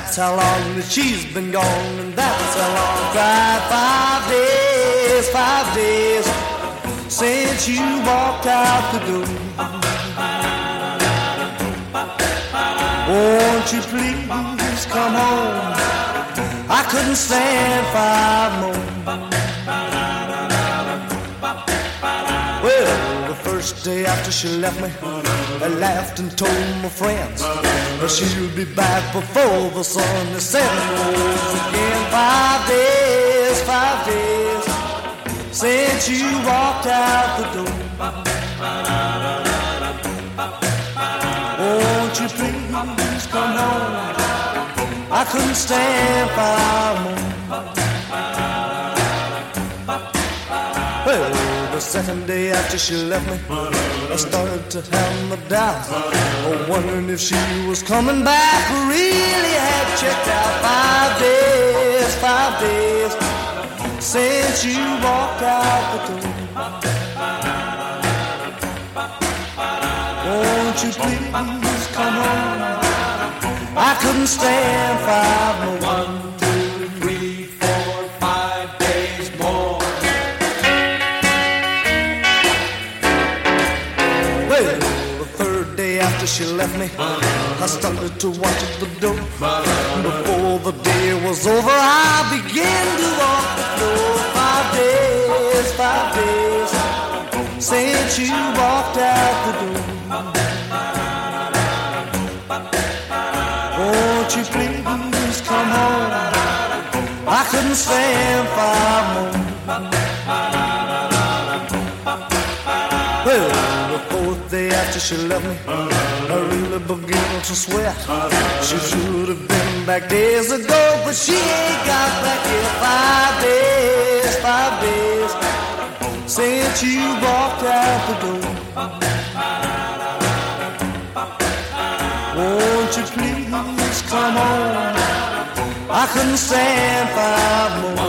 that's how long that she's been gone, and that's how long. Cried 5 days since you walked out the door. Won't you please come home? I couldn't stand 5 more. Well, the first day after she left me, I laughed and told my friends she'll be back before the sun is setting. Again, 5 days since you walked out the door. Won't you please come home? I couldn't stand 5 more. Well, the second day after she left me, I started to have my doubts, wondering if she was coming back. Really had checked out 5 days since you walked out the door. Won't you please come home? I couldn't stand 5 more. 1, 2, 3, 4, 5 days more. Well, the third day after she left me, I started to watch at the door. Before the day was over, I began to walk the floor. 5 days since you walked out the door. Won't you please come home? I couldn't stand 5 more. Well, the fourth day after she left me, I really began to sweat. She should have been back days ago, but she ain't got back here. 5 days since you walked out the door. Won't you please come home? I couldn't stand 5 more.